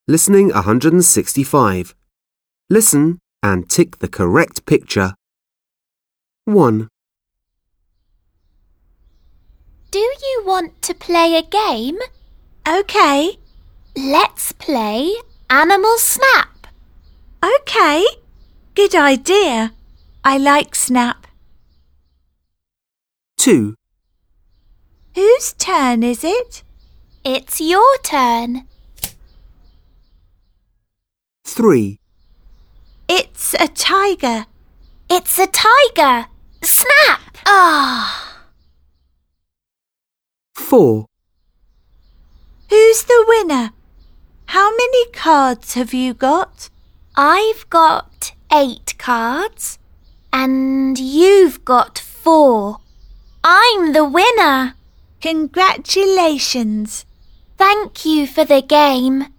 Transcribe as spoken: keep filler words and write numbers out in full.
Listening one hundred sixty-five. Listen and tick the correct picture. one. Do you want to play a game? OK. Let's play Animal Snap. OK. Good idea. I like Snap. two. Whose turn is it? It's your turn. three. It's a tiger. It's a tiger. Snap! Ah! four. Who's the winner? How many cards have you got? I've got eight cards, and you've got four. I'm the winner. Congratulations. Thank you for the game.